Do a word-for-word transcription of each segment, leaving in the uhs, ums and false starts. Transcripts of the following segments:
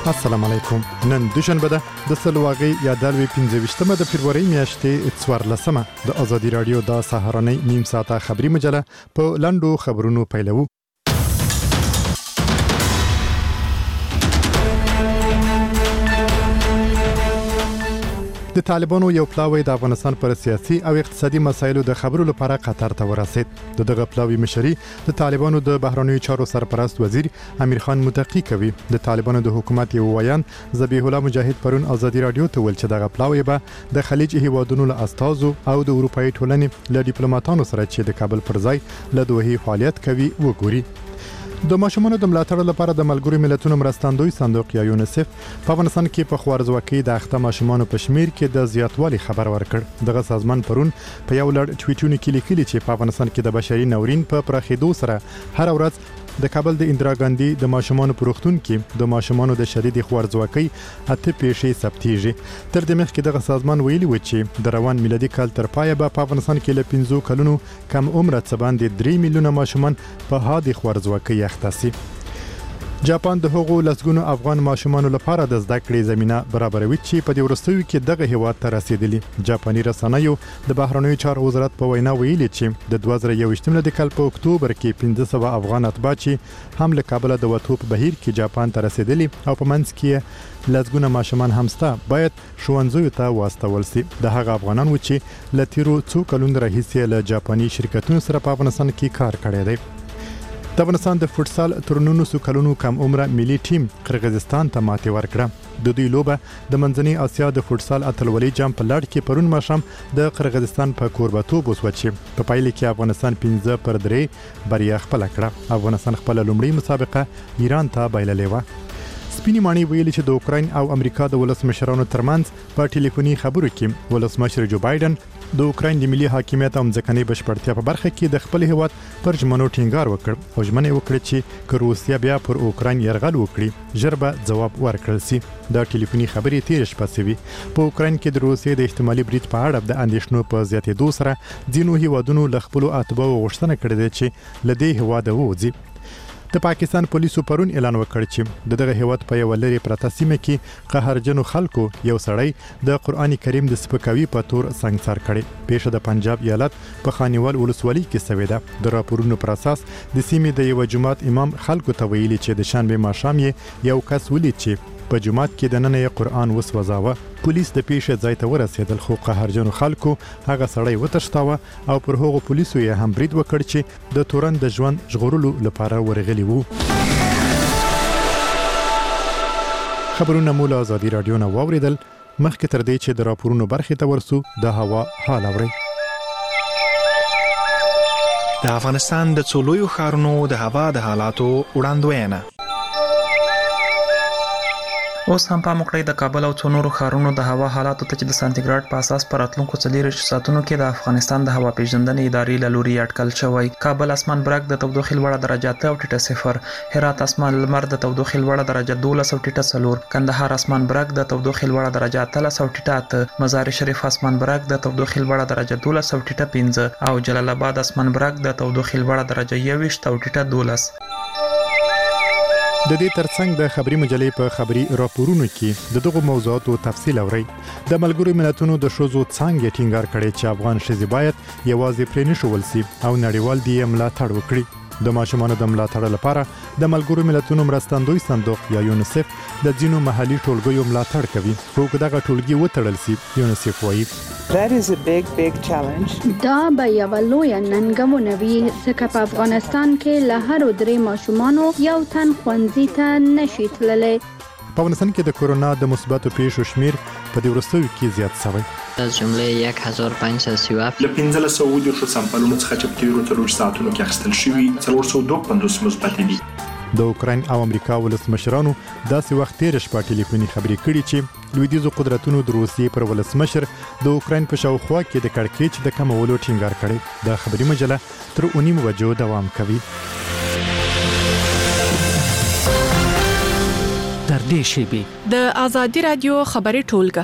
السلام علیکم. نن دوشنبه ده د سلواغي یا دلوي پنځه ویشتمه د فبرवरी میاشتې څوارلسمه د ازادي رادیو د سهارنۍ نیم ساعته خبري مجله په لاندو خبرونو پیلوو. د طالبانو یو پلاوی د افغانستان پر سیاسي او اقتصادي مسایلو د خبرو لپاره قطر ته ورسید. د دغه پلاوی مشري د طالبانو د بهرنیو چارو سرپرست وزیر امیر خان متقی کوي. د طالبانو د حکومت یو ویان ذبیح الله مجاهد پرون ازادي رادیو ته ویل چې دغه پلاوی به د خلیج هیوادونو له استازو او د اروپאי ټولنې له ډیپلوماټانو سره چې د کابل پر ځای له دوه فعالیت کوي وګوري. د ماشومانو د ملاتړ لپاره د ملګرو ملتونو مرستندوی صندوق یا یونیسف په افغانستان کې په خوارزواکۍ د اخته ماشومانو په شمیر کې د زیاتوالي خبر ورکړ. دغه سازمان پرون په یو لړ ټویټونو کې لیکلي چې په افغانستان کې د بشري ناورین په پراخېدو سره هر ورځ د کابل د اندرا ګاندي د ماشومانو پروختون کې د ماشومانو د شدید خوارزواکۍ اته پیښې ثبتېږي. تر دې مخکې دغه سازمان ویلي و چې د روان میلادي کال تر پایه به په افغانستان کې له پنځو کلونو کم عمره څه باندې درې میلیونه ماشومان په حادي خوارزواکۍ اخته شي. جاپان د هغو لسګونو افغان ماشومانو لپاره د زده کړې زمينه برابروي چې په دې وروستیو کې دغه هیواد ته رسیدلی. جاپاني رسنیو د بهرنیو چارو وزارت په وینا ویلي چې د دوه زره یوویشتم د کال په اکتوبر کې پنځه سوه افغان اتباع چې هم له کابل د وټو په بهیر کې جاپان ته رسیدلی او په منځ کې لسګونه ماشومان همسته باید ښوونځیو ته واستول شي. د هغه افغانانو چې له تیرو څو کلونو راهیسې له جاپاني شرکتونو سره په افغانستان کې کار کړی دی. د افغانستان د فوتسال تر نولسو کلونو کم عمره ملي ټیم قرغیزستان ته ماتې ورکړه. د دوی لوبه د منځنۍ اسیا د فوتسال اتلولۍ جام په لړ کې پرون ماښام د قرغیزستان په کوربتوب وسو چې په پایله کې افغانستان پنځه پر درې بریا خپل کړه. افغانستان خپل لومړی مسابقه ایران ته بایللې و. سپینی مانی ویلي چې د اوکراین او امریکا د ولسمشرانو ترمنځ په ټلیفوني خبرو کې ولسمشر جو بایدن د اوکراین د ملي حاکمیت او ځمکنۍ بشپړتیا په برخه کې د خپل هیواد پر ژمنو ټینګار وکړ او ژمنه وکړه چې که روسیا بیا پر اوکراین یرغل وکړي ژر به ځواب ورکړل شي. دا ټلیفوني خبرې تیر شپه شوې. په اوکراین کې د روسیې د احتمالي برید په اړه د اندېښنو په زیاتېدو سره ځینو هیوادونو له خپلو اتباعو غوښتنه کړې ده چې له دې هیواده ووځي. د پاکستان پولیسو پرون اعلان وکړ چې د دغه هیواد په یو لری پرته سیمه کې قهرجنو خلکو یو سړی د قرآن کریم د سپکاوي په تور سنگسار کړي. پیښه د پنجاب ایالت په خانیوال ولسوالۍ کې شوې ده. د راپورونو پر اساس د سیمې د یو جماعت امام خلکو ته ویلي چې د شنبه ماښام یې یو کس ولید چې په جماعت کې د نن یې قرآن وسوځاوه. پولیس د پیښې ځای ته ورسېدل خو قهرجنو خلکو هغه سړی وتښتاوه او پر هغو پولیسو یې هم برید وکړ چې د تورن د ژوند ژغورلو لپاره ورغلي وو. خبرونه مو له ازادي رادیو نه واوریدل. مخکې تر دې چې د راپورونو برخې ته ورسو د هوا حال اورئ. د افغانستان د څو لویو ښارونو د هوا د حالاتو وړاندوینه. اوس هم په مکړې د کابل او څو نورو ښارونو د هوا حالاتو ته چې د سانتیګراډ په اساس پر راتلونکو څلور ساعتونو کې د افغانستان د هوا پیژندنې ادارې له لوري اټکل شوی. کابل اسمان برګ د تودوخې لوړه درجه اته او ټیټه صفر، هرات اسمان لمر د تودوخې لوړه درجه دولس او ټیټه څلور، کندهار اسمان برګ د تودوخې لوړه درجه اتلس او ټیټه اته، مزار شریف اسمان برګ د تودوخې لوړه درجه دولس او ټیټه پنځه او جلال آباد اسمان برګ د تودوخې لوړه درجه یوویشت او ټیټه دولس. د دې ترڅنګ د خبري مجلې په خبري راپورونو کې د دغو موضوعاتو تفصیل اورئ. د ملګرو ملتونو د ښځو څانګې ټینګار کړي چې افغان ښځې باید یوازې پرې نښول شي او نړیوال دې یې ملاتړ وکړي. د ماشومانو د ملاتړ لپاره د ملګرو ملتونو مرستندوی صندوق یا یونیسف د ځینو محلي ټولګیو ملاتړ کوي. خو که دغه ټولګي وتړل شي، یونیسف وایي That is a big big challenge. دا به یو لوی ننګونه وي ځکه په افغانستان کې له هر درې ماشومانو یو تن ښوونځي ته نشي تللی. په افغانستان کې د کرونا د مثبتو پیښو شمیر په دې وروستیو کې زیات شوی. از جمله یک هزار و پنجصد و سی و هفت له پنځلس سوه اووه دېرشو سمپلونو څخه چې په تېرو څلور ساعتونو کې اخیستل شوي څلور سوه دوه پنځوس مثبت دي. د اوکراین او امریکا ولسمشرانو داسې وخت تیر شپه ټلیفوني خبرې کړي چې لویدیځو قدرتونو د روسیې پر ولسمشر د اوکراین په شاوخوا کې د کړکېچ د کمولو ټینګار کړی. د خبري مجله تر اوه نیمو بجو دوام کوي. در دې شیبې د ازادي رادیو خبري ټولګه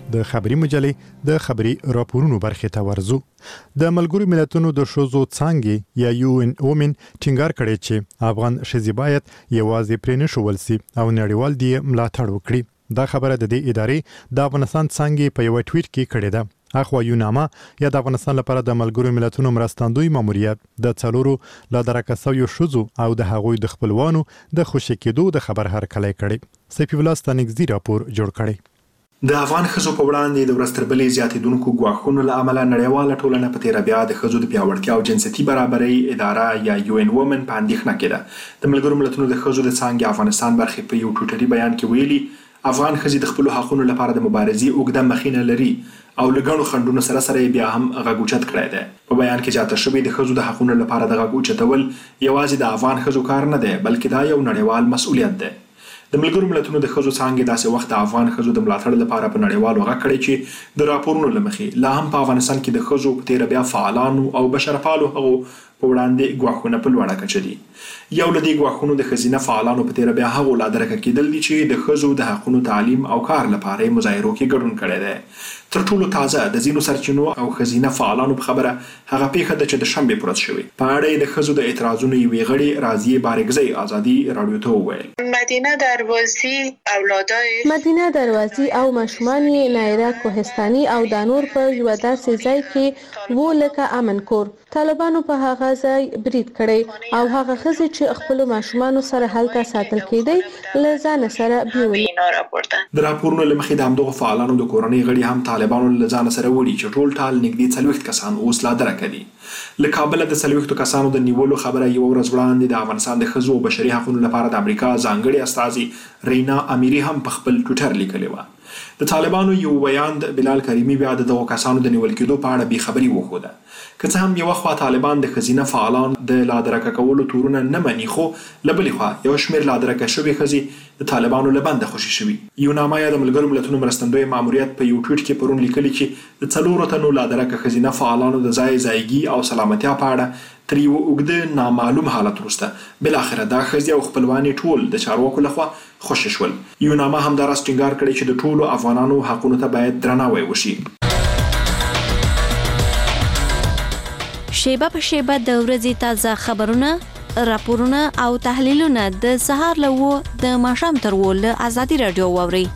د خبري مجلې د خبري راپورونو برخه ته ورزو. د ملګرو ملتونو د شوزو څانګې یا یو ان اومن ټینګار کړي چې افغان شذې باید یوازې پرې نه شول سي او نړیوال دی ملاتړ وکړي. دا خبره د دې ادارې د افغانستان څانګې په یو ټویټ کې کړې ده. اخوا یوناما یا د افغانستان لپاره د ملګرو ملتونو مرستندوی ماموریت د څلورو لا درکه سویو شوزو او د هغوی د خپلوانو د خوشی کېدو د خبر هرکلی کړي. سیفی الله ستانګزی راپور جوړ کړي. د افغان ښځو په وړاندې د ورستربلې زیاتېدونکو ګواښونو له امله نړیواله ټولنه په تیره بیا د ښځو د پیاوړتیا او جنسیتي برابرۍ اداره یا یو ان وومن په اندېښنه کې ده. د ملګرو ملتونو د ښځو د څانګې افغانستان برخې په یو ټویټري بیان کې ویلي افغان ښځې د خپلو حقونو لپاره د مبارزې اوږده مخینه لري او له ګڼو خنډونو سره سره بیا هم غږ اوچت کړی دی. په بیان کې زیاته شوې د ښځو د حقونو لپاره د غږ اوچتول یوازې د افغان ښځو کار نه دی بلکې دا یو نړیوال مسؤلیت دی. د ملګرو ملتونو د ښځو څانګې داسې وخت د افغان ښځو د ملاتړ لپاره په نړیوالو غږ کړی چې د راپورونو له مخې لا هم په افغانستان کې د ښځو په تیره بیا فعالانو او بشرپالو هغو په وړاندې ګواښونه په لوړه کچه دي. یو له دې ګواښونو د ښځینه فعالانو په تیره بیا هغو لا درکه کېدل دي چې د ښځو د حقونو تعلیم او کار لپاره یې مظاهرو کې ګډون کړی دی. تر ټولو تازه د ځینو سرچینو او ښځینه فعالانو په خبره هغه پیښه ده چې د شنبې په ورځ شوې. په اړه یې د ښځو د اعتراضونو یوې غړې راضیې بارګزۍ ازادي راډیو ته وویل. مدینه دروازی اولادای مدینه دروازی او ماشومان یې نایره کوهستاني او د نور په یو داسې ځای کې وو لکه امن کور. طالبانو په هغه ځای برید کړی او هغه ښځې چې خپل ماشومان سره هلته ساتل کېدی له ځان سره بیولې. د راپورونو له مخې د همدغو فعالانو د کورنۍ غړي هم طالبانو له ځان سره وړي چې ټول ټال نږدې څلوېښت کسان اوس لا درکه دي. له کابله د څلوېښتو کسانو د نیولو خبره یوه ورځ وړاندې د افغانستان د ښځو او بشري حقونو لپاره د امریکا ځانګړې استازي رینا امیري هم په خپل ټویټر لیکلې وه. د طالبانو یو بیان د بلال کریمي بیا د دغو کسانو د نیول کېدو په اړه بېخبري وښوده. که څه هم یوه خوا طالبان د ښځینه فعالان د لادرکه کولو تورونه نه مني خو له بلې خوا یو شمېر لادرکه شوې ښځې د طالبانو له بنده خوشي شوي. یوناما یا د ملګرو ملتونو مرستندوی ماموریت په یو ټویټ کې پرون لیکلي چې د څلورو تنو لادرکه ښځینه فعالانو د ځای ځایګي او سلامتیا په اړه تر یو اوږده نامعلوم حالت وروسته بالاخره دا ښځې او خپلوان ټول د چارواکو لخوا خوشي شول. یوناما همداراز ټینګار کړی چې د ټولو افغانانو حقونو ته باید درناوی وشي. شیبه په شیبه د ورځې تازه خبرونه، راپورونه او تحلیلونه د سهار له وو د ماښام تر وو له ازادي راډیو واورئ.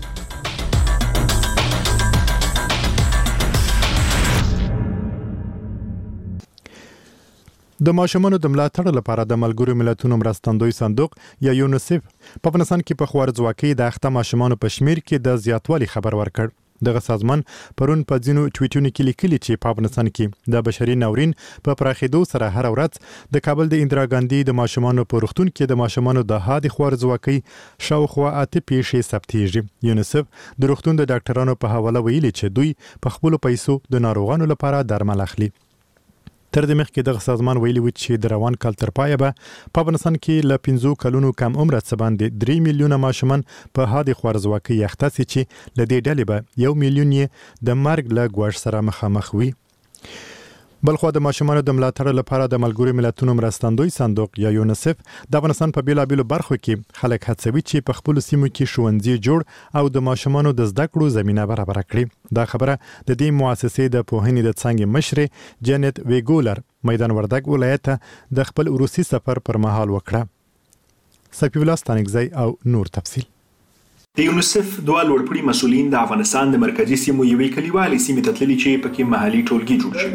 د ماشومانو د ملاتړ لپاره د ملګرو ملتونو مرستندوی صندوق یا یونیسف په افغانستان کې په خوارځواکۍ د اخته ماشومانو په شمیر کې د زیاتوالي خبر ورکړ. دغه سازمان پرون په ځینو ټویټونو کې لیکلي چې په افغانستان کې د بشري ناورین په پراخېدو سره هر ورځ د کابل د اندرا ګاندي د ماشومانو په روغتون کې د ماشومانو د حادي خوارځواکۍ شاوخوا اته پیښې ثبتېږي. یونیسف د روغتون د ډاکټرانو په حواله ویلي چې دوی په خپلو پیسو د ناروغانو لپاره درمل اخلي. تر دې مخکې دغه سازمان ویلي و چې د روان کال تر پایه به په افغانستان کې له پنځو کلونو کم عمره څه باندې درې میلیونه ماشومان په حادي خوارځواکۍ اخته سي چې له دې ډلې به یو میلیون یې د مرګ له ګواښ سره مخامخ وي. بلخوا د ماشومانو د ملاتړ لپاره د ملګرو ملتونو مرستندوی صندوق یا یونیسف د افغانستان په بیلابیلو برخو کې خلک هڅوي چې په خپلو سیمو کې ښوونځي جوړ او د ماشومانو د زده کړو زمینه برابره کړي. دا خبره د دې مؤسسې د پوهنې د څانګې مشرې جنت ویګولر میدان وردګ ولایت د خپل روسي سفر پر مهال وکړه. سپی الله ستانګزی او نور تفصیل. د یونیسف دوه لوړپوړي مسؤلین د افغانستان د مرکزي سیمو یوې کلیوالې سیمې ته تللي چې پکې محلي ټولګي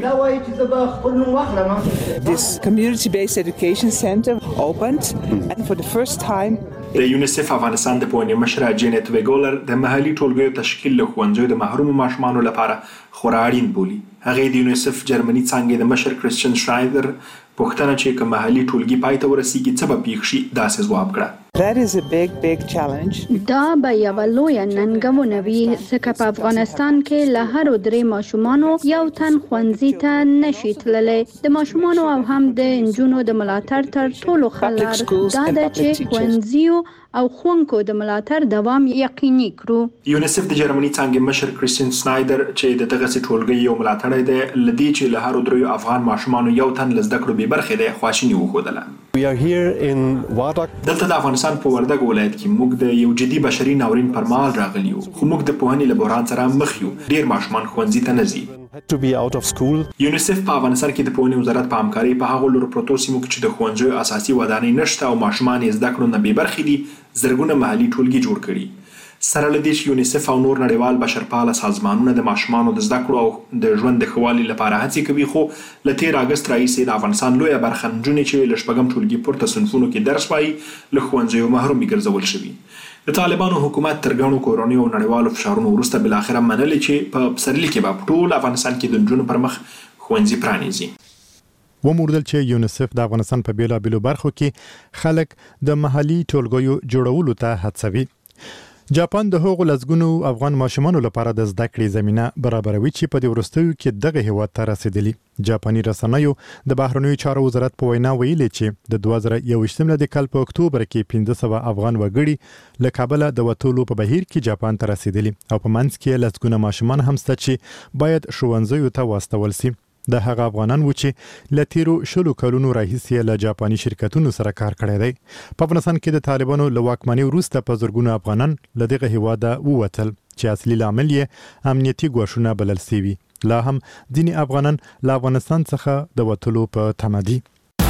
جوړ شوي. This community-based education center opened and for the first time د یونیسف افغانستان د پوهنې مشره جنت ویګولر د محلي ټولګیو تشکیل له ښوونځیو د محرومو ماشومانو لپاره خورا اړین بولي. هغې د یونیسف جرمني څانګې د مشر کریسچن شرایدر پوښتنه چې که محلي ټولګي پای ته ورسیږي څه به پیښ شي داسې ځواب کړه. That is a big, big challenge. دا به یوه لویه ننګونه وي ځکه په افغانستان کې له هرو درې ماشومانو یو تن ښوونځي ته نشي تللی. د ماشومانو او هم د نجونو د ملاتړ تر ټولو ښه لار دا ده چې ښوونځیو او ښوونکو د ملاتړ دوام یقیني کړو. یونیسف د جرمني څانګې مشر کریستین سنایدر چې د دغه ټولګي یو ملاتړی دی لدی چې له هر درې افغان ماشومانو یو تن لزده کړو به برخه دی خواشینی وښودله. We are here in Wardak. دلته د افغانستان په وردګ ولایت کې موږ د یو جدي بشري ناورین پر مهال راغلي یو خو موږ د پوهنې له بحران سره مخ یو. ډیر ماشومان ښوونځي ته نه ځي. To be out of school. یونیسف په افغانستان کې د پوهنې وزارت په همکاري په هغو لورو پروتو سیمو کې چې د ښوونځیو اساسي ودانۍ نشته او ماشومان یې زده کړو نه بې برخې دي زرګونه محلي ټولګي جوړ کړي. سره له دې چې یونیسف او نور نړیوال بشرپاله سازمانونه د ماشومانو د زده کړو او د ژوند د ښه والي لپاره هڅې کوي خو له تېر اګست راهیسې د افغانستان لویه برخه نجونې چې له شپږم ټولګي پورته صنفونو کې درس وایي له ښوونځیو محرومې ګرځول شوي. د طالبانو حکومت تر ګڼو کورنیو او نړیوالو فشارونو وروسته بالاخره منلې چې په پسرلي کې به په ټول افغانستان کې د نجونو پر مخ ښوونځي پرانیزي. وموردل چې یونیسف د افغانستان په بیلابیلو برخو کې خلک د محلي ټولګیو جوړولو ته هڅوي. جاپان د هغو لزګونو افغان ماشومانو لپاره د زده کړې زمينه برابروي چې په دې وروستیو کې دغه هیواد ته رسیدلی. جاپاني رسنیو د بهرنیو چارو وزارت په وینا ویلي چې د دوه زره یوویشتم د کال په اکتوبر کې پنځه سوه افغان وګړي له کابل د وټولو په بهیر کې جاپان ته رسیدلی او په منځ کې لزګونه ماشومان هم شته چې باید ښوونځیو ته واستول شي. د هغه افغانان و چې له تیرو شلو کلونو راهیسې له جاپاني شرکتونو سره کار کړی دی. په افغانستان کې د طالبانو له واکمنۍ وروسته په زرګونو افغانان له دغه هیواده ووتل چې اصلي لامل یې امنیتي ګواښونه بلل شوي. لا هم ځینې افغانان له افغانستان څخه د وتلو په تمه دي.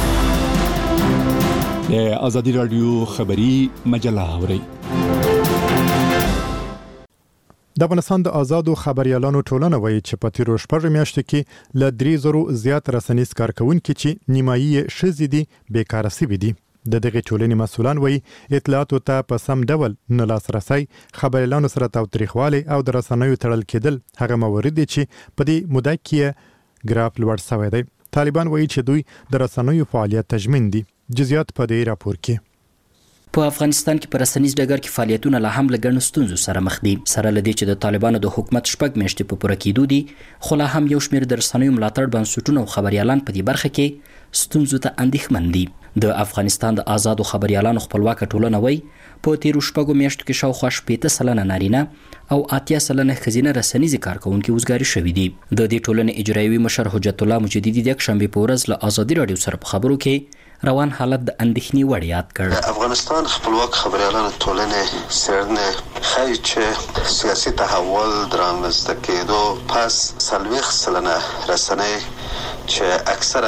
د ازادي رادیو خبري مجله اورئ. د افغانستان د آزادو خبريالانو ټولنه وایي چې په تیرو شپږو میاشتو کې له درې زرو زیات رسنیز کارکونکي چې نیمایي یې ښځې دي بیکاره شوي دي. د دغې ټولنې مسؤلان وایي اطلاعاتو ته په سم ډول نه لاسرسی، خبريالانو سره تاوتریخوالی او د رسنیو تړل کېدل هغه موارد دي چې په دې موده کې ګراف لوړ شوی دی. طالبان وایي چې دوی د رسنیو فعالیت تضمین دي. جزئیات په دې راپور کې. په افغانستان کې په رسنیز ډګر کې فعالیتونه لا هم له ګڼو ستونزو سره مخ دي. سره له دې چې د طالبانو د حکومت شپږ میاشتې په پوره کېدو دي خو لا هم یو شمېر د رسنیو ملاتړ بنسټونه او خبريالان په دې برخه کې ستونزو ته اندېښمن دي. د افغانستان د آزادو خبريالانو خپلواکه ټولنه وایي په تیرو شپږو میاشتو کې شاوخوا شپېته سلنه نارینه او اتیا سلنه ښځینه رسنیزې کارکونکي وزګاري شوي دي. د دې ټولنې اجرایوي مشر حجت الله مجددي د یکشنبې په ورځ له ازادي رادیو سره په خبرو کې روان حالت د اندېښنې وړ یاد کړ. افغانستان خپلواک خبريالانو ټولنې څېړنې ښایي چې سیاسي تحول د رامنځته کېدو پس څلوېښت سلنه رسنۍ چې اکثرا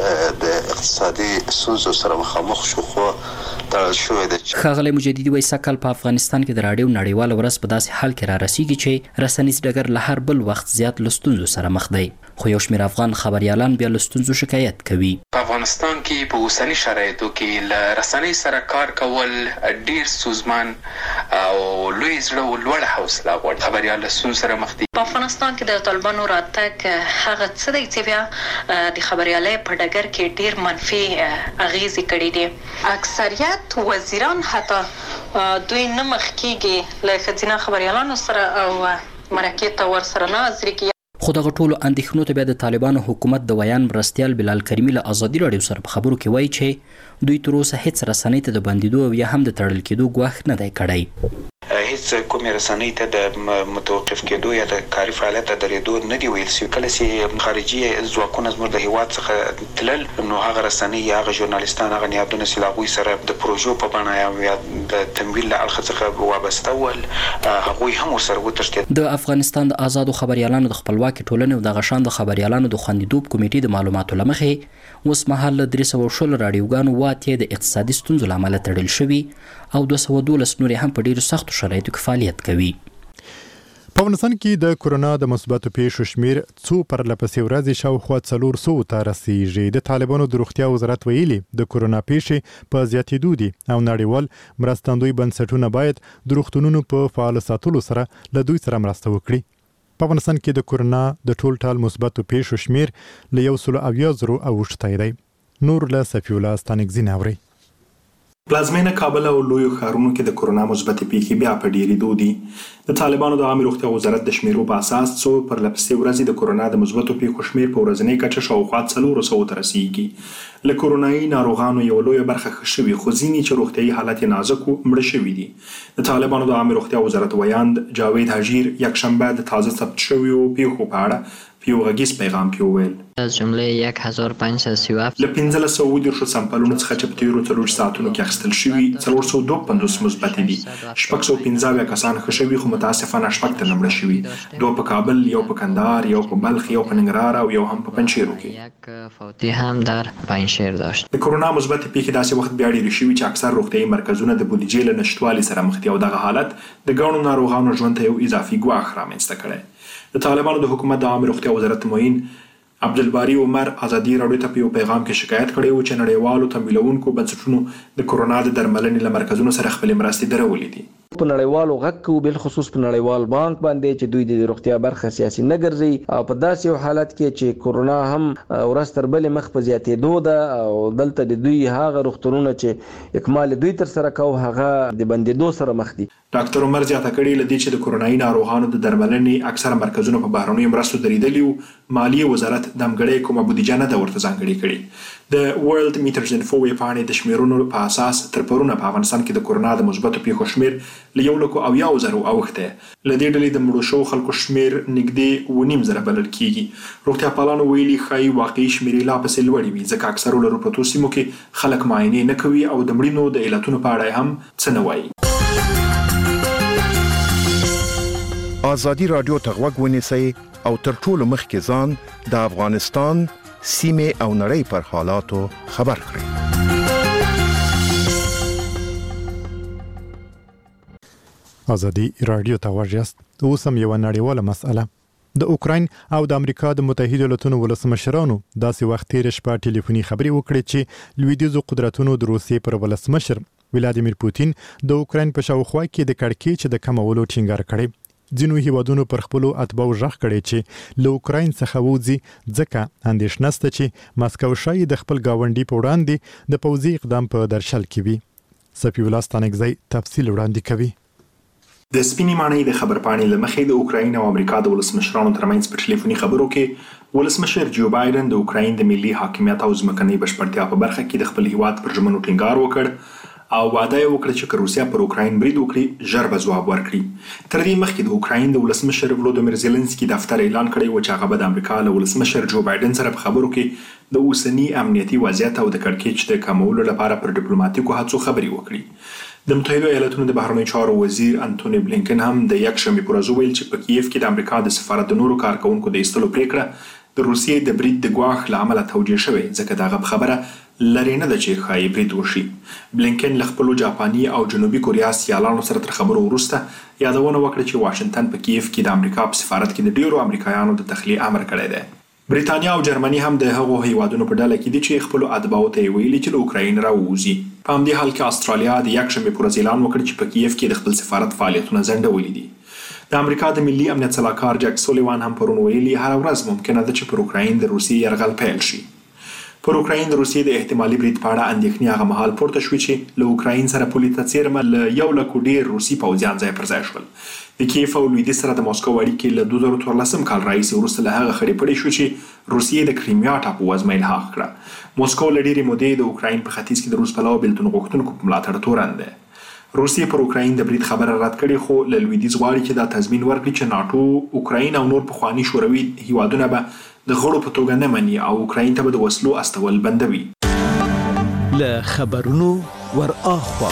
د اقتصادي ستونزو سره مخامخ شو خو تړل شوی دی. ښاغلی مجددي وایي سږ کال په افغانستان کې د راډیو نړیواله ورځ په داسې حال کې را رسیږي چې رسنیز ډګر له هر بل وخت زیات له ستونزو سره مخ دی. خو یو شمېر افغان خبريالان بیا له ستونزو شکایت کوي. په افغانستان کې په اوسني شرایطو کې له رسنۍ سره کار کول ډیر سوزمان او لوی زړه او لوړ حوصله غواړي. خبريال له ستونزو سره مخ دي. په افغانستان کې د طالبانو راتګ هغه څه دی چې بیا د خبريالۍ په ډګر کې ډیر منفي اغیزې کړې دي. اکثریت وزیران حتی دوی نه مخ کېږي له ښځینه خبريالانو سره او مرکې ته ورسره نه حاضرېږي. خو دغه ټولو اندېښنو ته بیا د طالبانو حکومت د ویان مرستیال بلال کریمي له ازادي رادیو سره په خبرو کې وایي چې دوی تر اوسه هیڅ رسنۍ ته د بندیدو او یا هم د تړل کېدو ګواښ نه دی کړی. هیڅ کومې رسنۍ ته د متوقف کېدو یا د کاري فعالیت ته درېدو نه دی ویل شوي. کله چې خارجي ځواکونه زموږ د هیواد څخه تلل نو هغه رسنۍ یا هغه ژورنالیستان هغه نیابونه چې له هغوی سره د پروژو په بڼه یا د تمویل له اړخه څخه وابسته ول هغوی هم ورسره وتښتېدل. د افغانستان د آزادو خبريالانو د خپلواکۍ ټولنې او دغه شان د خبريالانو د خوندیتوب کمیټې د معلوماتو له مخې اوس مهال له درې سوه شل راډیوګانو واتې د اقتصادي ستونزو له امله تړل شوي او دوه سوه دولس نورې هم په ډېرو سختو شرایطو کې فعالیت کوي. په افغانستان کې د کورونا د مثبتو پیښو شمیر څو پرلپسې ورځې شاوخوا څلور سوو ته رسیږي. د طالبانو د روغتیا وزارت ویلي د کورونا پیښې په زیاتېدو دي او نړیوال مرستندوی بنسټونه باید د روغتونونو په فعال ساتلو سره له دوی سره مرسته وکړي. په افغانستان کې د کورونا د ټول ټال مثبتو پیښو شمیر له یو سلو اویا زرو اوښتی دی. نور له صفي الله ستانکزي اوري. پلازمینه کابل او لویو ښارونو کې د کورونا مثبتې پیښې بیا په ډېرېدو دي. د طالبانو د عامه روغتیا وزارت د شمیرو په اساس څو پرلپسې ورځې د کورونا د مثبتو پیښو شمیر په ورځنۍ کچه شاوخوا څلورو سوو ته رسیږي. له کورونایي ناروغانو یوه لویه برخه ښه شوي، خو ځینې چې روغتیایي حالت یې نازک و مړه شوي دي. د طالبانو د عامه روغتیا وزارت ویاند جاوید حجیر یکشنبه د تازه ثبت شویو پیښو په اړه په یو غږیز پیغام کې وویل از جمله یک هزار و پنجصد و سی و هفت له پنځلس سوه اووه دېرشو سمپلونو څخه چې په تېرو څلور ساعتونو کې اخیستل شوي څلور سوه دوه پنځوس مثبتې دي. شپږ سوه پنځه اویا کسان ښه شوي، خو متاسفانه شپږ تنه مړه شوي، دوه په کابل، یو په کندهار، یو په بلخ، یو په ننګرهار او یو هم په پنجشیرو کې. یک فوتی هم در پنجشیر داشت. د کورونا مثبتې پیښې داسې وخت بیا ډېرې شوي چې اکثر روغتیایي مرکزونه د بودیجې له نشتوالي سره مخ دي او دغه حالت د ګڼو ناروغانو ژوند ته یو اضافي ګواښ رامنځته کړی. د طالبانو د حکومت د عامه روغتیا وزارت معین عبدالباری عمر ازادي راډیو ته په یو پیغام کې شکایت کړی و چې نړیوالو تمویلونکو بنسټونو د کورونا د درملنې له مرکزونو سره خپلې مرستې درولې دي. په نړیوالو غږ کوو، بالخصوص په نړیوال بانک باندې چې دوی د روغتیا برخه سیاسي نه ګرځي او په داسې یو حالت کې چې کورونا هم ورځ تر بلې مخ په زیاتېدو ده او دلته د دوی هغه روغتونونه چې اکمال دوی تر سره کوو هغه د بندېدو سره مخ دي. ډاکټر عمر زیاته کړې له دې چې د کورونایي ناروغانو د درملنې اکثره مرکزونه په بهرنیو مرستو درېدلي وو، مالیې وزارت د همګړۍ کومه بودیجه نه ده ورته ځانګړې کړې. د ورلد میټرز انفو ویبپاڼې د شمیرونو په اساس تر پرونه په افغانستان کې د کورونا د مثبتو پیښو شمیر له یو لکو اویاو زرو اوښتی. له دې ډلې د مړو شوو خلکو شمیر نږدې اوه نیم زره بلل کېږي. روغتیا پالانو ویلي ښایي واقعي شمیرې لا پسې لوړې وي، ځکه اکثرو لرو پرتو سیمو کې خلک معاینې نه کوي او د مړینو د علتونو په اړه هم څه نه وایي. ازادي راډیو ته غوږ ونیسئ او تر ټولو مخکې ځان د افغانستان سیمې او نړۍ پر حالاتو خبر کړئ. ازادي راډیو ته غوږ یاست. اوس هم یوه نړیواله مسأله. د اوکراین او د امریکا د متحده ایالاتونو ولسمشرانو داسې وخت تېره شپه ټلیفوني خبرې وکړې چې لویدیځو قدرتونو د روسیې پر ولسمشر ولادیمیر پوتین د اوکراین په شاوخوا کې د کړکېچ د کمولو ټینګار کړی. ځینو هیوادونو پر خپلو اتباعو غږ کړی چې له اوکراین څخه ووځي، ځکه اندېښنه شته چې ماسکو ښایي د خپل ګاونډي په وړاندې د پوځي اقدام په درشل کې وي. سفي الله ستانکزی تفصیل وړاندې کوي. د سپینې ماڼۍ د خبرپاڼې له مخې د اوکراین او امریکا د ولسمشرانو ترمنځ په ټلیفوني خبرو کې ولسمشر جو بایدن د اوکراین د ملي حاکمیت او ځمکنۍ بشپړتیا په برخه کې د خپل هیواد پر ژمنو ټینګار وکړ او وعده یې وکړه چې که روسیه پر اوکراین برید وکړي ژر به ځواب ورکړي. تر دې مخکې د اوکراین د ولسمشر ولودیمیر زیلنسکي دفتر اعلان کړی و چې هغه به د امریکا له ولسمشر جو بایدن سره په خبرو کې د اوسني امنیتي وضعیت او د کړکېچ د کمولو لپاره پر ډیپلوماټیکو هڅو خبرې وکړي. د متحده ایالاتونو د بهرنیو چارو وزیر انټونی بلینکن هم د یکشنبې پر ورځ وویل چې په کیف کې د امریکا د سفارت د نورو کارکونکو د ایستلو پریکړه د روسیې د برید د ګواښ له امله توجیه شوې، ځکه د هغه خبره لرې نه ده چې ښایي برید وشي. بلینکن له خپلو جاپاني او جنوبي کوریا سیالانو سره تر خبرو وروسته یادونه وکړه چې واشنګټن په کیف کې د امریکا په سفارت کې د ډیرو امریکایانو د تخلیې امر کړی دی. بریتانیا او جرمني هم د هغو هیوادونو په ډله کې دي چې خپلو اتباعو ته یې ویلي چې له اوکراین راووځي. په همدې حال کې استرالیا د یکشنبې پر ورځ اعلان وکړ چې په کیف کې د خپل سفارت فعالیتونه ځنډولي دي. د امریکا د ملي امنیت سلاکار جک سولیوان هم پرون ویلي هره ورځ ممکنه ده چې پر اوکراین د روسیې یرغل پیل شي. پر اوکراین د روسیې د احتمالي برید په اړه اندېښنې هغه مهال پورته شوې چې له اوکراین سره پولې ته څیرمه له یو لکو ډېر روسي پوځیان ځای پر ځای شول. د کیف او لویدیځ سره د موسکو اړیکې له دوه زره څوارلسم کال راهیسې وروسته له هغه خړې پړې شو چې روسیې د کریمیا ټاپو وزمه الحاق کړه. موسکو له ډېرې مودې د اوکراین په ختیځ کې د روس پلوه بېلتون غوښتونکو په ملاتړ تورن دی. روسیې پر اوکراین د برید خبره رد کړې، خو له لویدیځ غواړي چې دا تضمین ورکړي چې ناټو اوکراین او نور پخواني شوروي هیوادونه به د غړو په توګه نه مني او اوکراین ته به د وسلو استول بندوي. له خبرونو ور اخوا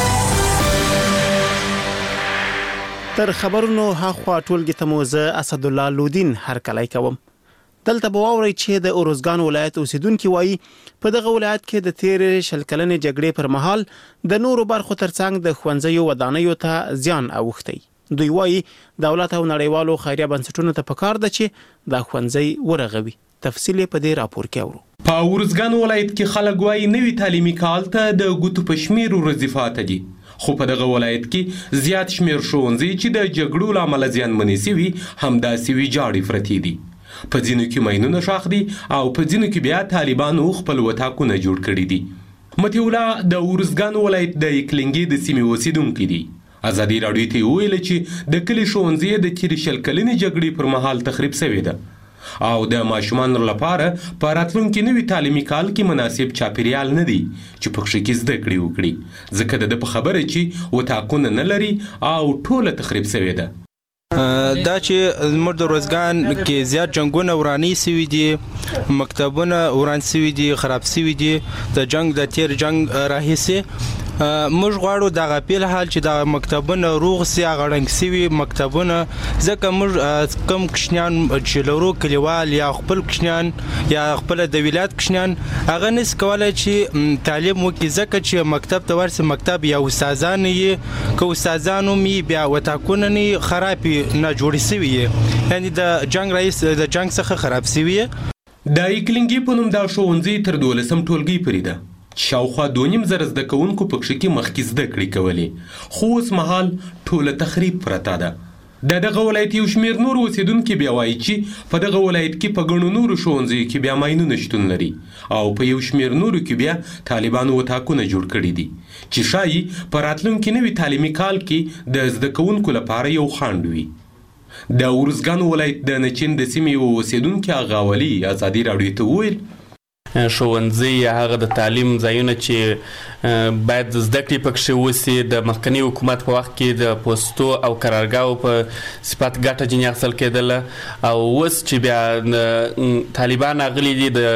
تر خبرونو هاخوا ټولګي ته مو زه اسدالله لودین هرکلی کوم. دلته به واورئ چې د اروزګان ولایت اوسیدونکي وایي په دغه ولایت کې د تیرې شل کلنې جګړې پر مهال د نورو برخو ترڅنګ د ښوونځیو ودانیو ته زیان اوښتی. دوی وایي دولت او نړیوالو خیریه بنسټونو ته پکار ده چې دا ښوونځی ورغوي. تفصیل په دې راپور کې اورو. په اروزګان ولایت کې خلک وایي نوي تعلیمي کال ته د ګوتو په شمیر ورځې پاته دي، خو په دغه ولایت کې زیات شمیر ښوونځي چې د جګړو له امله زیانمنې سوي همداسې ویجاړې پرتې دي. په ځینو کې ماینونه ښخ دي او په ځینو کې بیا طالبانو خپل وطاقونه جوړ کړي دي. متي الله د ارزګان ولایت د اکلنګي د سیمې اوسیدونکي دي. ازادي راډیو ته ویل چې د کلي ښوونځي د تیرې شل کلنې جګړې پر مهال تخریب شوې ده او د ماشومانو لپاره په راتلونکي نوي تعلیمي کال کې مناسب چاپیریال نه دی چې پکښې کې زده کړې وکړي ځکه د ده په خبره چې وطاقونه نه لري او ټوله تخریب شوې ده. دا چې زموږ د روزګان کې زیات جنګونه وراني سوي دي، مکتبونه وران سوي دي، خراب سوي دي د جنګ د تیر جنګ راهیسې. موږ غواړو دغه پیل حال چې د مکتبونه روغ سي، هغه ړنګ سوي مکتبونه، ځکه موږ کم کشنیان چې لرو کلیوال یا خپل کشنیان یا خپل د ولایت کشنیان هغه نسي کولی چې تعلیم وکړي ځکه چې مکتب ته ورسي مکتب یا استادان یې که استادان هم یې بیا وطاقونه نه خراب نه جوړې سوي یې، یعنې د جنګ رئیس د جنګ څخه خراب سوي یې. د اکلنګي په نوم دا ښوونځي تر دولسم ټولګي پورې ده. شاوخوا دوه نیم زره زده کوونکو پکښې کې مخکې زده کړې کولې خو اوس مهال ټوله تخریب پرته ده. د دغه ولایت یو شمېر نور اوسېدونکي بیا وایي چې په دغه ولایت کې په ګڼو نورو ښوونځیو کې بیا ماینونه شتون لري او په یو شمېر نورو کې بیا طالبانو وطاقونه جوړ کړي دي چې ښایي په راتلونکي نوي تعلیمي کال کې د زده کوونکو لپاره یو خنډ وي. د ارزګان ولایت د نچین د سیمې یو اوسېدونکي هغه ولي ازادي راډیو ته وویل ښوونځي یا هغه د تعلیم ځایونه چې باید زده کړې پکښې وسي د مخکني حکومت په وخت کې د پوستو او قرارګاهو په صفت ګټه ځینې اخیستل کېدله او اوس چې بیا طالبان راغلي دي د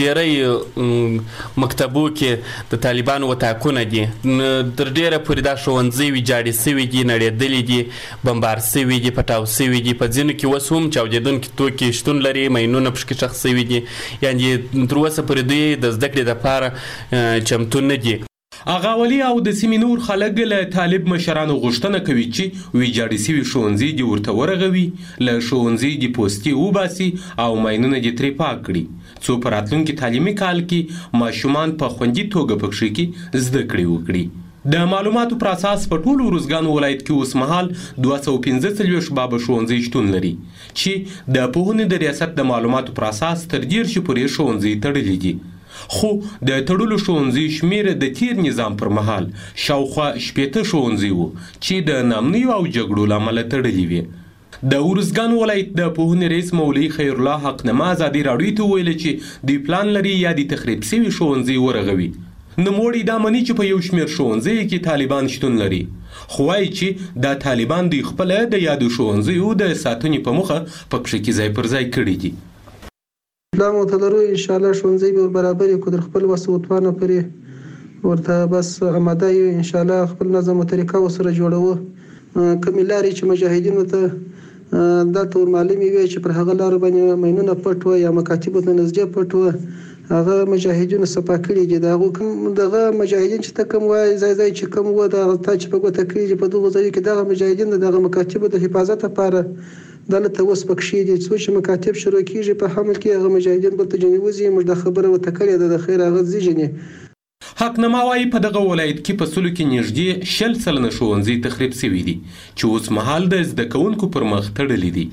ډېری مکتبو کې د طالبانو وطاقونه دي تر ډېره پورې دا ښوونځي ویجاړې سوي دي، نړېدلي دي، بمبار سوي دي، پټاو سوي دي. په ځینو کې اوس هم چاودېدونکي توکي شتون لري، ماینونه پکښې ښخ سوي دي، یعنې تر اوسه پورې دوی د زده کړې دپاره چمتو نه دي. اغا ولی او د سیمې نور خلک له طالب مشرانو غوښتنه کوي چې ویجاړې سوي ښوونځي دې ورته ورغوي، له ښوونځي دې پوستې وباسي او ماینونه دې ترې پاک کړي څو په راتلونکي تعلیمي کال کې ماشومان په خوندي توګه پکښې کې زده کړې وکړي. د معلوماتو پر اساس په ټول ارزګان ولایت کې اوس مهال دوه سوه پنځه څلوېښت بابه ښوونځي شتون لري چې د پوهنې د ریاست د معلوماتو پر اساس تر دېرشو پورې ښوونځي تړلي دي خو د تړلو ښوونځي شمېر د تیر نظام پر مهال شاوخوا شپېته ښوونځي وو چې د نامنیو او جګړو له امله تړلي وي. د ارزګان ولایت د پوهنې رئیس مولوي خیرالله حقنما ازادي راډیو ته وویل چې دوی پلان لري یا د تخریب سوي ښوونځي ورغوي. نوموړي دا مني چې په یو شمېر ښوونځیو کې طالبان شتون لري خو وایي چې دا طالبان دوی خپله د یادو ښوونځیو د ساتنې په موخه پکښې کې ځای پر ځای کړي دي. پلان ورته لرو انشاءالله ښوونځی به برابر کړو تر خپل وس وتوانه پورې ورته بس اماده یو انشاءالله خپل نظم و طریقه ورسره جوړوو. کومې لارې چې مجاهدینو ته دلته ور معلومې وي چې پر هغه لارو باندې ماینونه پټ وه یا مکاتبو ته نزدې پټ وه هغه مجاهدینو صفا کړي دي. د هغو کوم دغه مجاهدین چې ته کوم وایي ځای ځای چې کوم وه دغه تا چې په ګوته کړي دي په دغو ځایو کې دغه مجاهدین د دغه مکاتبو د حفاظت لپاره دلته اوس پکښې دي څو چې مکاتب شروع کېږي په حمل کې هغه مجاهدین بلته جنې وځي. موږ دا خبره ورته کړې ده د خیر هغه زیږنې. حقنما وایي په دغه ولایت کې په سلو کې نږدې شل سلنه ښوونځي تخریب سوي دي چې اوس مهال د زده کوونکو پر مخ تړلي دي.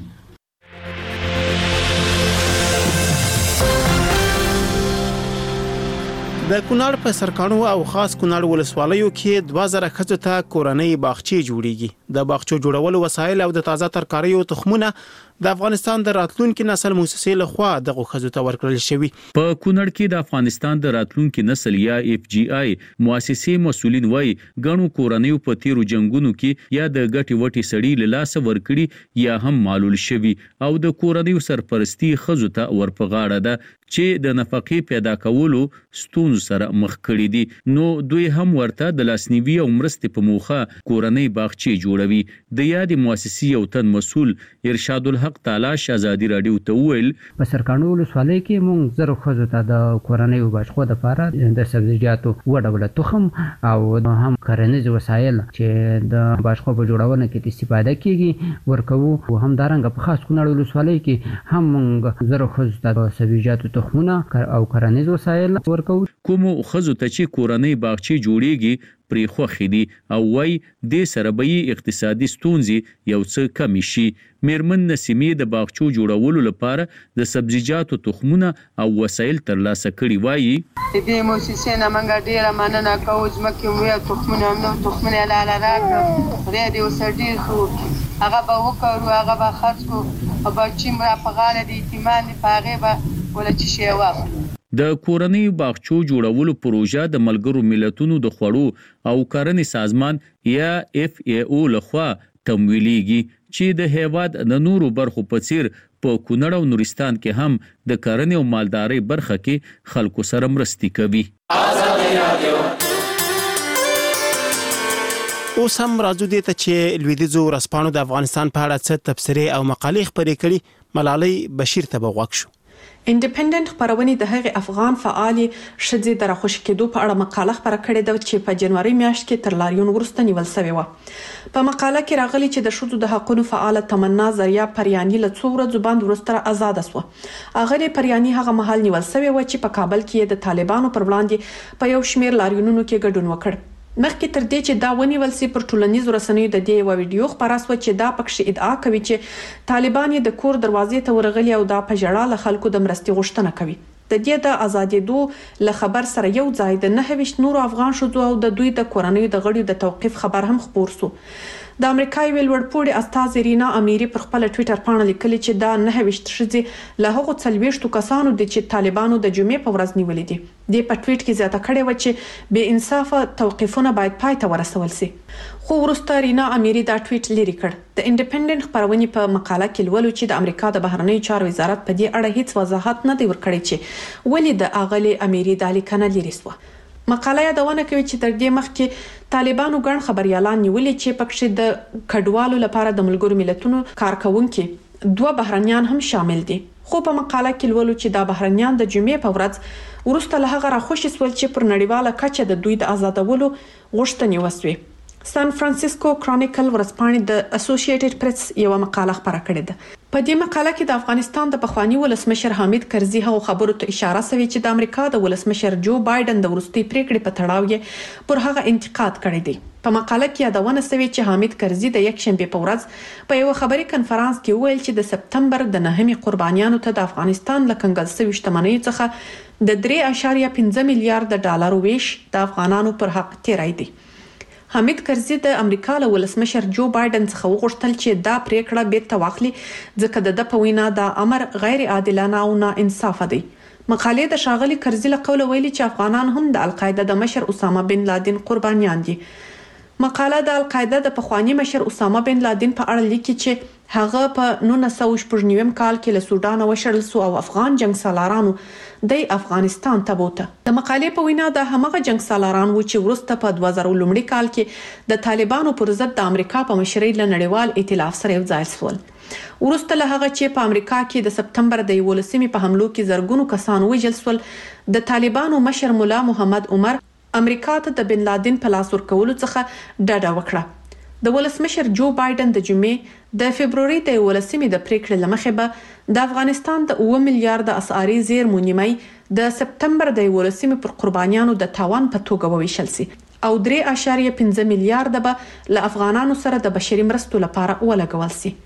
د کونړ په سرکاڼو او خاص کونړ ولسوالیو کې دوه زره ښځو ته کورنۍ باغچې جوړیږي. د باغچو جوړولو وسایل او د تازه ترکاریو تخمونه د افغانستان د راتلونکي نسل موسسې لخوا دغه ښځو ته ورکړل شوي. په کونړ کې د افغانستان د راتلونکي نسل یا اف جی آی مؤسسې مسؤلین وایي ګڼو کورنیو په تیرو جنگونو کې یا د ګټې وټې سړي له لاسه ورکړي یا هم معلول شوي او د کورنیو سرپرستی ښځو ته ورپغاړه ده چې د نفقې پیدا کولو ستونزو سره مخ کړي دي. نو دوی هم ورته د لاسنیوي او مرستې په موخه کورنۍ باغچې جوړوي. د یادې مؤسسې یو تن مسؤل ارشاد الحق تالاش ازادي راډیو ته وویل په سرکاڼو ولسوالۍ کې موږ زرو ښځو ته د کورنیو باغچو دپاره د سبزیجاتو اووه ډوله تخم او هم کرنیز وسایل چې د باغچو په جوړونه کې استفاده کیږي ورکوو. همدارنګه په خاص کونړ ولسوالۍ کې هم موږ زرو ښځو ته د سبزیجاتو تخمونه او کرنیز وسایل ورکو. کوم خزو ته چې کورنۍ باغچې جوړیږي پرې خوښې دي او وای د سره به اقتصادي ستونزې یو څه کم شي. میرمن نسیمې د باغچو جوړولو لپاره د سبزیجاتو تخمونه او وسایل ترلاسه کړي. وایي د دې مؤسسې نه موږ ډیره مننه کوو چې مکه وې تخمونه نو تخمونه لاله راکړو خدای دې وسړي خو هغه به وکړو هغه به خرڅ کو او به چې مرا په غاړه د ایتمان په هغه به ولا چې شی واخلو. د کورنۍ باغچو جوړولو پروژه د ملګرو ملتونو د خوړو او کرنې سازمان یا اف ای او لخوا تمویلیږي چې د هیواد د نورو برخو په څیر په کونړ او نورستان کې هم د کرنې او مالدارۍ برخه کې خلکو سره مرستې کوي. اوس هم راځو دې ته چې لویدیځو ورځپاڼو د افغانستان په اړه څه تبصرې او مقالې خپرې کړي. ملالۍ بشیر ته به غوږ شو. انډیپندنت خبرونه د هغه افغان فعال شذې د راخوش کېدو په اړه مقاله خبره کړې ده چې په جنوري میاشت کې تر لاریون وروسته نیول شوې و. په مقاله کې راغلي چې د شذو د حقوقو فعال تمنا زریا پریانی له څو ورځې باندې وروسته آزاد شو. اغه پریانی هغه محل نیول شوې و چې په کابل کې د طالبانو پر وړاندې په یو شمېر لاریونونو کې ګډون وکړ. مخکې تر دې چې دا ونیول سي پر ټولنیزو رسنیو د دې یو ویډیو خبره شو چې دا پکې ادعا کوي چې طالبان د کور دروازې ته ورغلي او دا په جړه له خلکو د مرستي غوښتنه کوي. د دې د ازادېدو له خبر سره یو ځای د نه هیڅ نور افغان شوزو او د دوی د کورنۍ د غړیو د توقيف خبر هم خبر شو. د امریکای ویل ورپوړي استاد رینا امیری پر خپل ټوئیټر باندې لیکلي چې دا نه هیڅ شذې له هغو څلويشتو کسانو د چې طالبانو د جمعې په ورځ نیولې دي. د په ټوئیټ کې زیاته کړې و چې بے انصافه توقيفونه باید پای ته ورسول شي. خو ورسته رینا امیری دا ټوئیټ لري کړ. د انډیپندنت خبرونه په مقاله کې ولول چې د امریکا د بهرنی چارو وزارت په دې اړه هیڅ وضاحت نه دی ورکړی چې ولې د اغلی امیری د لیکنه لري سو. مقاله یادونه کوي چې تر دې مخکې طالبانو ګڼ خبريالان نیولې چې پکې د کډوالو لپاره د ملګرو ملتونو کارکونکو دوه بهرنیان هم شامل دي. خو په مقاله کې ولول چې دا بهرنیان د جمعې په ورځ ورسته له هغه راخوشي سول چې پر نړیواله کچه د دوی د آزادولو غوښتنې وسوي. سان فرانسیسکو کرونیکل ورځپاڼې د اسوسییټډ پریس یو مقاله خبره کړې ده. په دې مقاله کې د افغانستان د پخوانی ولسمشر حامد کرزي هغه خبرو ته اشاره شوی چې د امریکا د ولسمشر جو بایدن د ورستي پریکړې په تړاو یې پر هغه انتقاد کړی دی. په مقاله کې یادونه شوی چې حامد کرزي د یک شنبه په ورځ په یو خبري کنفرانس کې ویل چې د سپتمبر د نهمې قربانیانو ته د افغانستان له کنګل شوی شتمنۍ څخه د درې اعشاریه پنځه میلیارډ ډالر ویش د افغانانو پر حق تیرای دی. حامد کرزي د امریکا له ولسمشر جو بایدن څخه وغوښتل چې دا پریکړه بیرته واخلي ځکه د د په وینا دا امر غیر عادلانه او نا انصاف دی. مقالې د شاغلي کرزي له قوله ویلي چې افغانان هم د القاعده د مشر اسامه بن لادن قربانیان دي. مقاله د القاعده د پخوانی مشر اسامه بن لادن په اړه لیکي چې هغه په نولس سوه شپږ نوي کال کې له سودان وشړل سو او افغان جنگ سالارانو د افغانستان ته بوته. د مقالې په وینا د همغه جنگ سالاران و چې ورسته په دوه زره لومړي کال کې د طالبانو پر ضد د امریکا په مشرۍ له نړیوال ائتلاف سره یو ځای شول. ورسته له هغه چې په امریکا کې د سپتمبر د یولسمې په حملو کې زرګونو کسان وژل شول، د طالبانو مشر مولا محمد عمر امریکا ته د بن لادن په لاس ورکولو څخه ډډه وکړه. د ولسمشر جو بایدن د جمعې د فبرवरी د یولسمې د پریکړې لمخې به د افغانستان د اوه میلیارډ اسعاري زیرمو نیمه د سپتمبر د یولسمې پر قربانیانو د تاوان په توګه وویشل سي او درې اعشاریه پنځه میلیارډ به له افغانانو سره د بشري مرستو لپاره ولګول سي.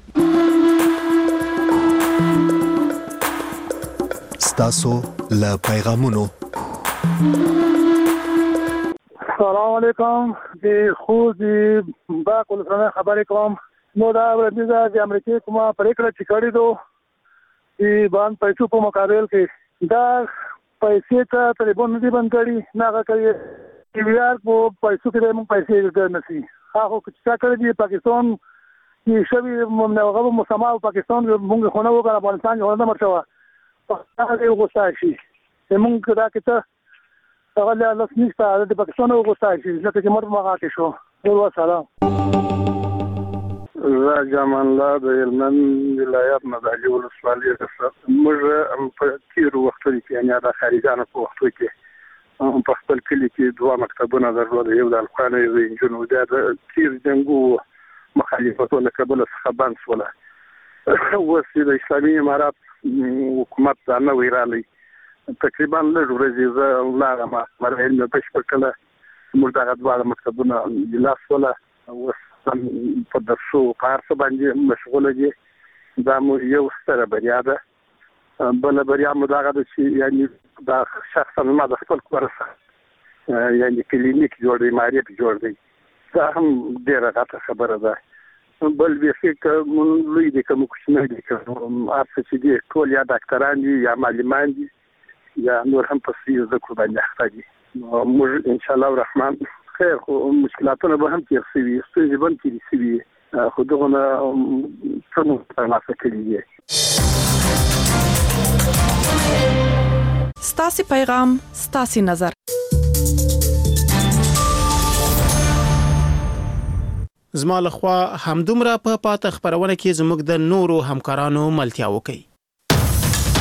ستاسو له پیغامونو. السلام علیکم. د خو د باک ولسمه خبرې کوم. نو دا ورځ د امریکای کومه پریکړه چې کړې دوه چې باندې پیسو په مقابل کې دا پیسې ته طالبان نه دي بند کړي، نه هغه کوي چې ویار په پیسو کې موږ پیسې ګرځنسي. هغه چې کړی دی پاکستان چې شوی موږ مسما او پاکستان موږ خونه وکړه افغانستان یو نه مرشوه هغه یو غوښتل شي موږ دا کته هغه له لسنیسته د پاکستان وغوښتل شي ځکه چې مرګ مغا کې شو. ورو سلام. زه جمان الله د هلمند ولایت نه د علي ولسوالۍ څخه. موږ په تېرو وختونو کې یعنې د خارجانو په وختو کې په خپل کلي کې دوه مکتبونه درلودل، یو د الخوانو یو د نجونو. دا د تېر جنګ و مخالفتو له کبله څخه بند شوله. اوس د اسلامي امارات حکومت دا نوی رالی تقریبا لږ ورځې زه لاړم مراحل مې بشپړ کړل موږ دغه دواړه مکتبونه لاس ولا اوس په درسو کار څه باندې مشغوله دي دا مو یو ستره بریا ده بل بریا مو دغه ده چې یعنی دا شخصا ما د خپل کور سره یعنی کلینیک جوړ دی معرفت جوړ دی دا هم ډیره غټه خبره ده بل به که مونږ لوی دي کوم کوچنی دي کوم ارڅ چې دي ټول یا ډاکټران دي یا معلمان دي یا نور هم په سیاسي ذکر باندې اخته دي موږ ان شاء الله الرحمن خیر خو مشکلاتونه به هم تیر شي ستونزې به هم تیر شي خو دغه څه ترلاسه کړي دي. ستاسو پیغام ستاسو نظر. زما لخوا همدومره په پاته خبرونه کې زموږ د نورو همکارانو ملتیا وکړي.